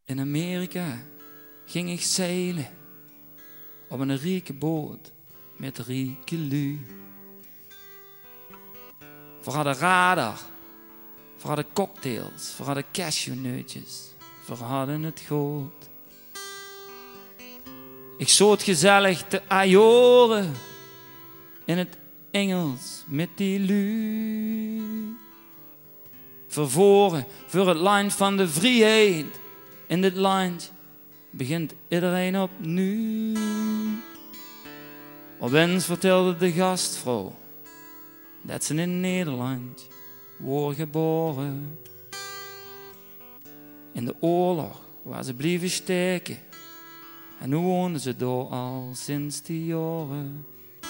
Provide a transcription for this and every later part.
In Amerika ging ik zeilen op een rieke boot met rieke lui. We hadden radar, we hadden cocktails, we hadden cashewneutjes, we hadden het goed. Ik zoot gezellig te ajoren in het Engels met die lui. Vervoren voor het land van de vrijheid. In dit land begint iedereen opnieuw. Opeens vertelde de gastvrouw dat ze in Nederland wordt geboren. In de oorlog waar ze bleven steken. En nu woonden ze daar al sinds die jaren.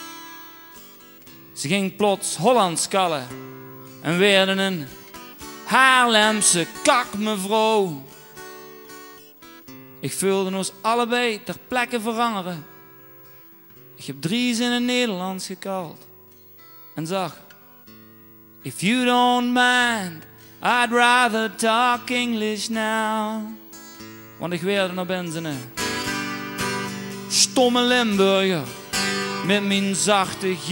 Ze ging plots Hollands kallen en werden een Haarlemse kakmevrouw. Ik voelde ons allebei ter plekke veranderen. Ik heb 3 zinnen Nederlands gekald en zag: If you don't mind, I'd rather talk English now. Want ik werd nog ben een stomme Limburger met mijn zachte G.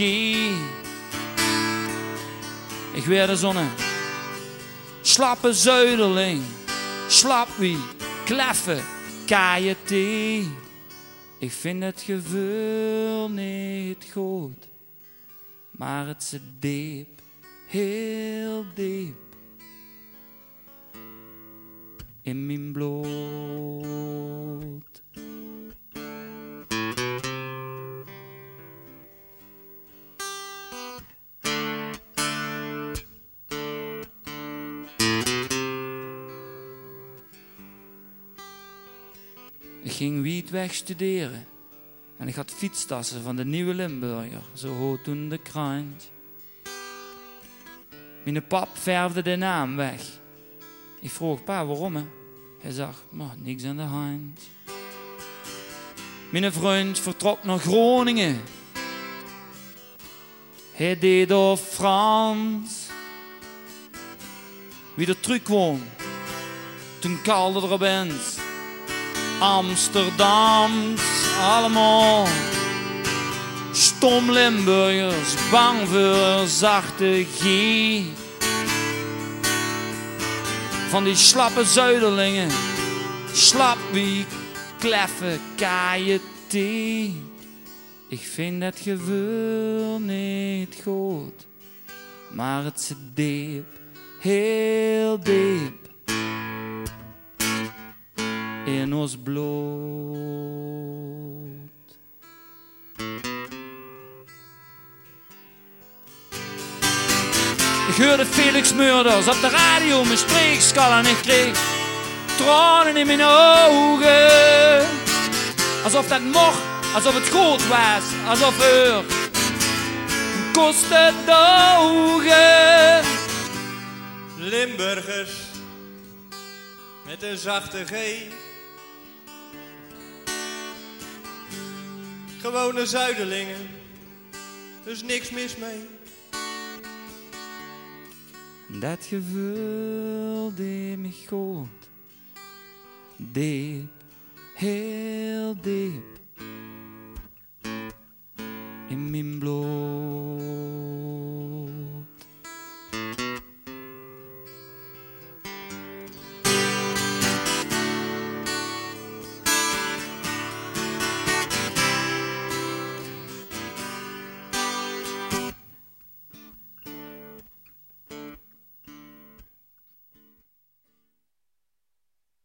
Ik werd zo'n slappe zuiderling, slap wie, kleffe, KJT. Ik vind het gevoel niet goed, maar het zit diep, heel diep in mijn bloed. Ik ging wietweg studeren en ik had fietstassen van de Nieuwe Limburger, zo hoort toen de krant. Mijn pap verfde de naam weg. Ik vroeg: pa, waarom? Hij zag: maar niks aan de hand. Mijn vriend vertrok naar Groningen. Hij deed door Frans. Wie er terugkwam, toen kalde er opeens Amsterdams, allemaal stom Limburgers, bang voor zachte G. Van die slappe zuiderlingen, slap wie, kleffe, KJT. Ik vind het gevoel niet goed, maar het zit diep, heel diep in ons bloed. Ik hoorde Felix Murders op de radio mijn spreekskal en ik kreeg tranen in mijn ogen. Alsof dat mocht, alsof het goed was, alsof er kostte dogen. Limburgers met een zachte G. Gewone zuiderlingen, dus niks mis mee. Dat gevoel deed me goed, diep, heel diep in mijn bloed.